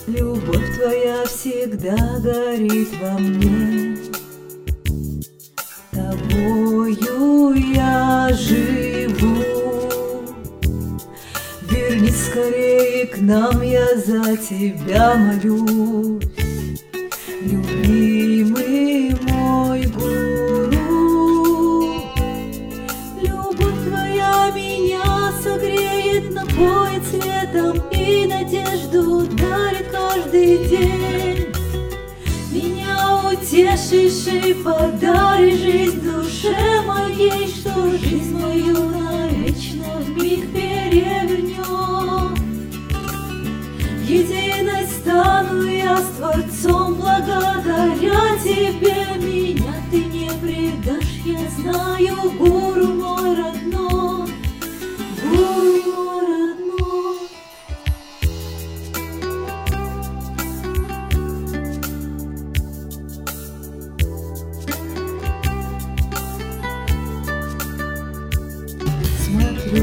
Любовь твоя всегда горит во мне, тобою я живу. Вернись скорее к нам, я за тебя молюсь. Любимый мой гуру, любовь твоя меня согреет, напоит светом и надежду дарит каждый день. Меня утешишь и подаришь жизнь душе моей, что жизнь мою навечно вмиг перевернет. Единой стану я с Творцом, благодаря тебе. Меня ты не предашь, я знаю, гуру мой родной, гуру мой родной. Смотрю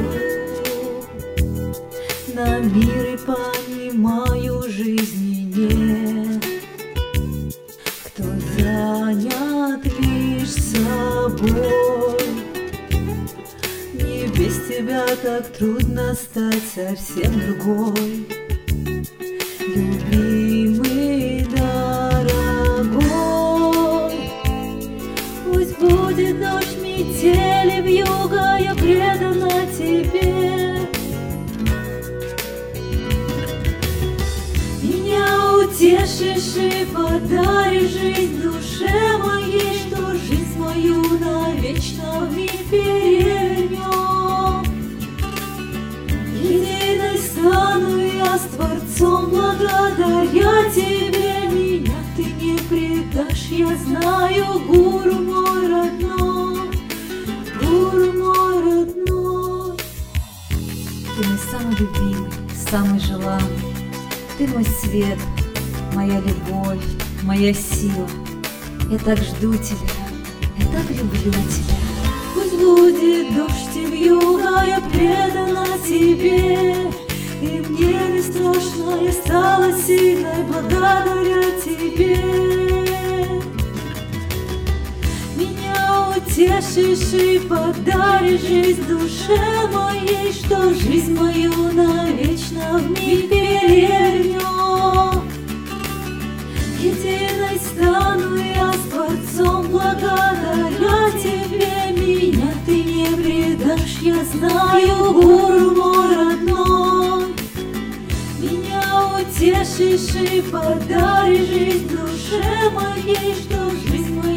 на мир и понимаю, жизни нет, кто занят лишь собой. Не без тебя так трудно стать совсем другой. Любимый, дорогой, пусть будет дождь, метели, вьюга, я предана тебе. Утешишь и подаришь жизнь душе моей, что жизнь мою навечно вмиг перевернет. Единой стану я с Творцом, благодаря тебе. Меня ты не предашь, я знаю, гуру мой родной, гуру мой родной. Ты мой самый любимый, самый желанный, ты мой свет, моя любовь, моя сила. Я так жду тебя, я так люблю тебя. Пусть будет дождь и вьюга, я предана тебе. И мне не страшно, я стала сильной благодаря тебе. Меня утешишь и подаришь жизнь душе моей, что жизнь мою навечно вмиг перевернет. Единой стану я с Творцом, благодаря тебе. Меня ты не предашь, я знаю, гуру мой родной. Меня утешишь и подаришь жизнь душе моей, что жизнь моя